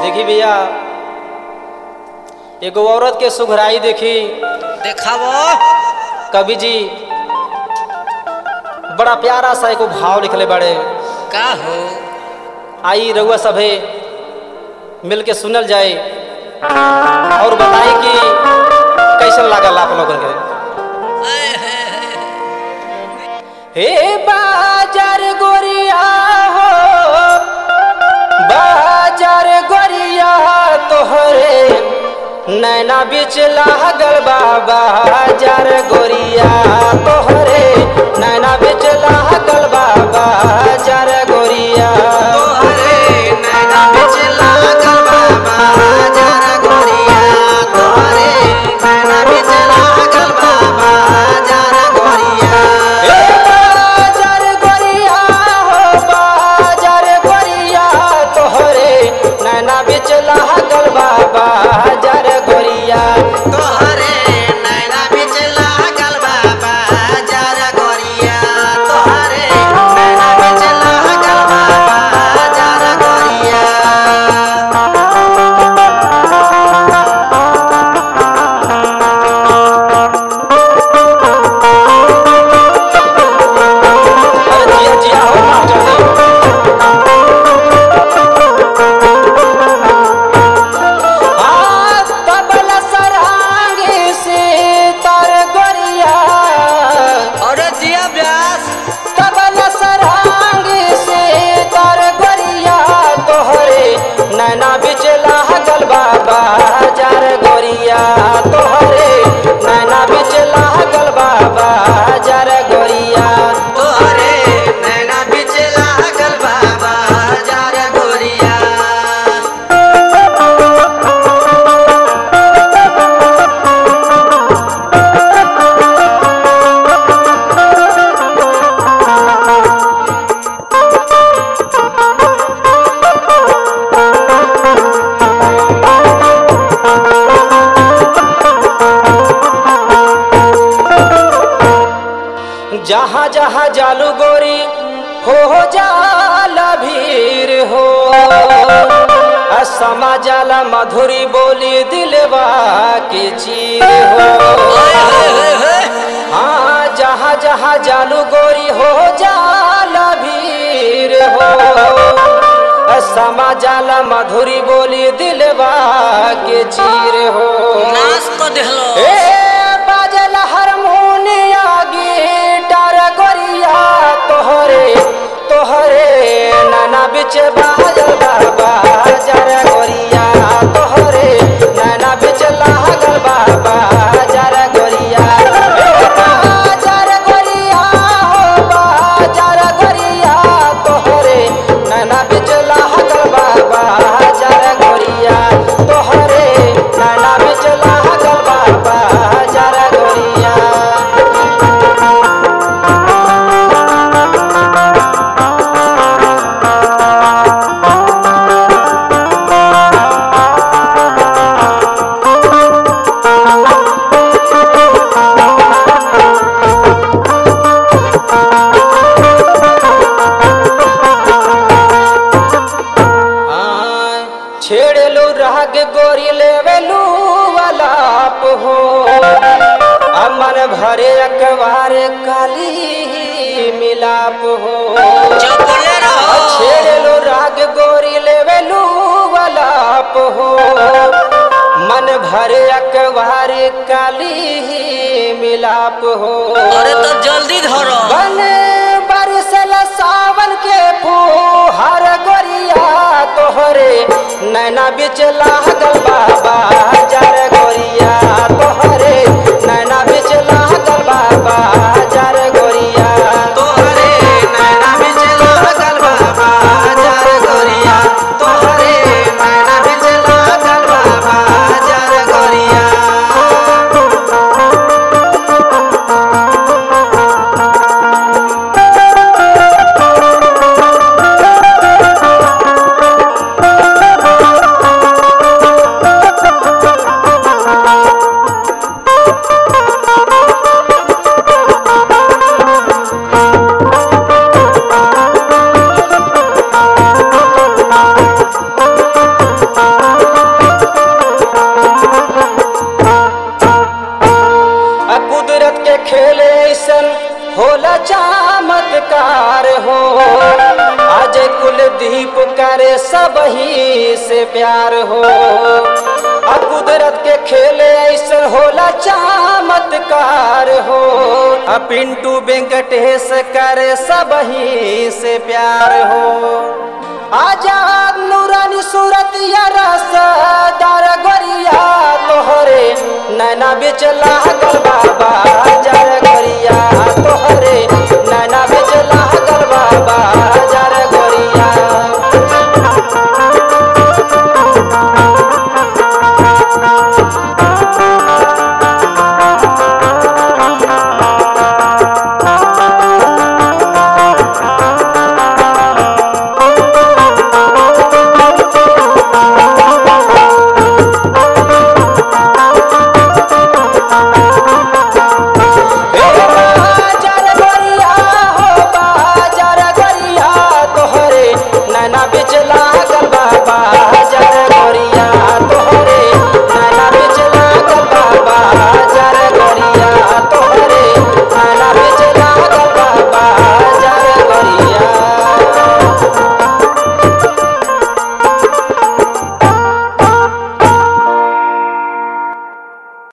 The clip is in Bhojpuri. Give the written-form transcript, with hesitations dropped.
देखी भैया एगो औरत के सुघराई देखी देखावो कवि जी बड़ा प्यारा सा एगो भाव लिखले बड़े। का हो आई रउआ सभे मिल के सुनल जाए और बताई कि कैसन लागल आप लोगन के। हे बाजार गोरिया हो बाजार गोरिया तोहरे नैना बीच लागल बा बाजार गोरिया तोहरे नैना बीच लागल बा बाजार गोरिया तोहरे नैना बीच लागल बा बाजार गोरिया तोहरे नैना बीच लागल बा बाजार गोरिया ए बाजार गोरिया हो बाजार गोरिया तोहरे नैना बीच लागल बा बाजार गोरिया तोहरे नैना बीच लागल बा बाजार गोरिया तोहरे नैना बीच लागल बा बाजार गोरिया जिया जिया हो मास्टर जी। तबला सरांगे से तार गोरिया और जिया व्यास तबला सरांगे से तार गोरिया तोहरे नैना बीच लागल बा बाजार गोरिया तोहरे नैना बीच लागल बा बाजार गोरिया तोहरे नैना बीच लागल बा बाजार गोरिया जहाँ जहाँ जालू गोरी हो जाला भीड़ हो समा जाला मधुरी बोली दिलवा के चीर हो। हाँ जहाँ जहाँ जालू गोरी हो जाला भीड़ हो समा जाला मधुरी बोली दिलवा के चीर हो। नाच तो देहलो ए बाजल हारमोनिया गिटार गोरिया तोहरे तोहरे नैना बीच बाजल बा बाजार गोरिया तोहरे नैना बीच लागल बा बाजार गोरिया ए बाजार गोरिया हो बाजार गोरिया तोहरे नैना बीच लागल बा बाजार गोरिया तोहरे नैना बीच लागल बा बाजार गोरिया। छेड़ लो राग गोरी लेवेलू वालाप हो अमन भरे अखबार काली मिलाप हो। चुपले रहो छेड़ लो राग गोरी लेवेलू वालाप हो मन भरे अखबार काली मिलाप हो। अरे तो जल्दी धरो बन बरसल सावन के फूहर गोरिया तोहरे नैना बीच लागल बा बाजार गोरिया तोहरे नैना बीच लागल बा बाजार गोरिया तोहरे नैना बीच लागल बा बाजार गोरिया तोहरे नैना बीच लागल बा बाजार गोरिया करे सब ही से प्यार हो। कुदरत के खेले ऐसा होला चमत्कार हो। पिंटू वेंकटेश करे सब ही से प्यार हो। आजाद नूरानी सूरत या रसदार गोरिया तोहरे नैना बेच लागल बाबा